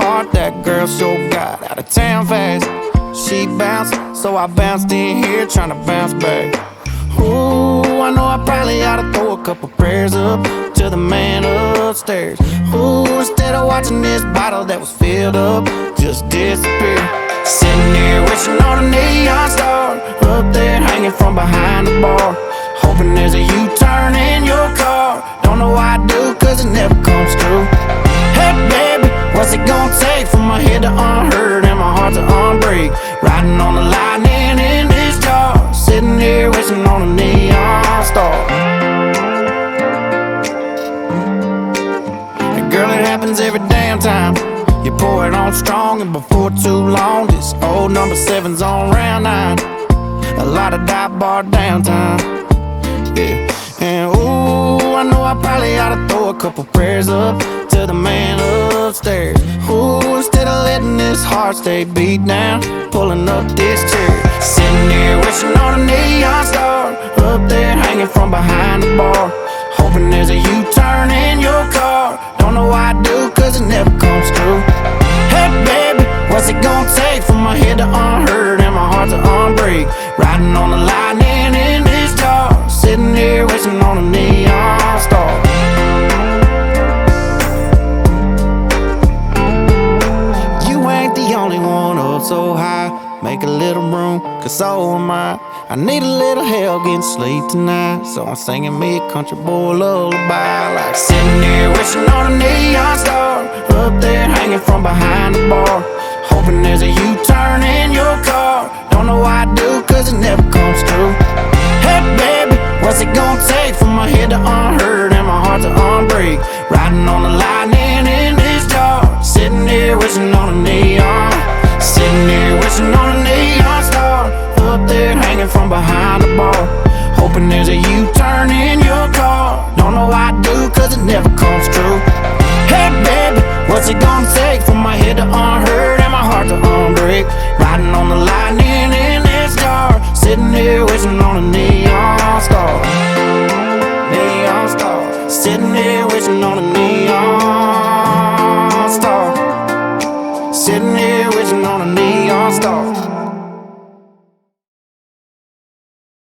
heart, that girl sure got out of town fast. She bounced, so I bounced in here trying to bounce back. Ooh, I know I probably ought to throw a couple prayers up to the man upstairs. Ooh, instead of watching this bottle that was filled up just disappear. Sitting here wishing on a neon star up there hanging from behind the bar, hoping there's a U-turn in your car. Don't know why I do, cause it never comes true. Hey baby, what's it gonna take for my head to unhurt and my heart to unbreak? Riding on the lightning in this jar, sitting here wishing on a neon star. And girl, it happens every damn time. You pour it on strong, and before too long this old number 7's on round 9. A lot of dive bar downtime, yeah. And ooh, I know I probably ought to throw a couple prayers up to the man upstairs. Ooh, instead of letting this heart stay beat down, pulling up this chair. Sitting here wishing on a neon star up there hanging from behind the bar, hoping there's a U-turn in your car. Don't know why I do, cause it never comes true. Hey baby, what's it gonna take for my head to unhurt and my heart to unbreak? Riding on the lightning in this jar, sitting here wishing on a neon star. You ain't the only one up so high. Make a little room, cause so am I. I need a little help getting sleep tonight, so I'm singing me a country boy lullaby. Like sitting here wishing on a neon star up there hanging from behind the bar, hoping there's a U-turn in your car. Don't know why I do, cause it never comes true. Hey baby, what's it gonna take for my head to unhurt and my heart to unbreak? Riding on the lightning in this jar, sitting here wishing on a neon. Sitting here wishing on a neon star up there hanging from behind the bar, hoping there's a U-turn in your car. Don't know why I do, cause it never comes true. Hey baby, what's it gonna take for my head to